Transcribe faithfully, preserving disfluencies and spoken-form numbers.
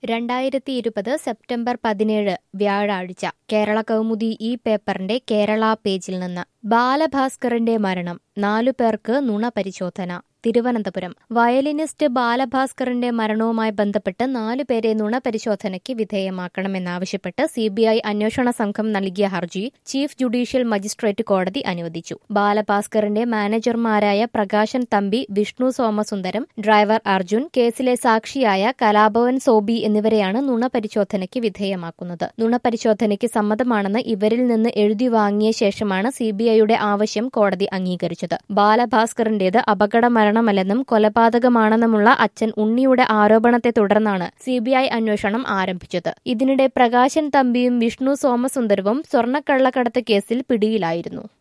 രണ്ടായിരത്തി ഇരുപത് സെപ്റ്റംബർ പതിനേഴ് വ്യാഴാഴ്ച കേരള കൗമുദി ഈ പേപ്പറിന്റെ കേരള പേജിൽ നിന്ന് ബാലഭാസ്കറിന്റെ മരണം നാലു പേർക്ക് നുണ പരിശോധന. തിരുവനന്തപുരം വയലിനിസ്റ്റ് ബാലഭാസ്കറിന്റെ മരണവുമായി ബന്ധപ്പെട്ട് നാലുപേരെ നുണ പരിശോധനയ്ക്ക് വിധേയമാക്കണമെന്നാവശ്യപ്പെട്ട് സിബിഐ അന്വേഷണ സംഘം നൽകിയ ഹർജി ചീഫ് ജുഡീഷ്യൽ മജിസ്ട്രേറ്റ് കോടതി അനുവദിച്ചു. ബാലഭാസ്കറിന്റെ മാനേജർമാരായ പ്രകാശൻ തമ്പി, വിഷ്ണു സോമസുന്ദരം, ഡ്രൈവർ അർജുൻ, കേസിലെ സാക്ഷിയായ കലാഭവൻ സോബി എന്നിവരെയാണ് നുണ പരിശോധനയ്ക്ക് വിധേയമാക്കുന്നത്. നുണ പരിശോധനയ്ക്ക് സമ്മതമാണെന്ന് ഇവരിൽ നിന്ന് എഴുതി വാങ്ങിയ ശേഷമാണ് സിബിഐയുടെ ആവശ്യം കോടതി അംഗീകരിച്ചത്. ബാലഭാസ്കറിന്റേത് അപകട മരണമല്ലെന്നും കൊലപാതകമാണെന്നുമുള്ള അച്ഛൻ ഉണ്ണിയുടെ ആരോപണത്തെ തുടർന്നാണ് സിബിഐ അന്വേഷണം ആരംഭിച്ചത്. ഇതിനിടെ പ്രകാശൻ തമ്പിയും വിഷ്ണു സോമസുന്ദരവും സ്വർണ്ണക്കള്ളക്കടത്ത് കേസിൽ പിടിയിലായിരുന്നു.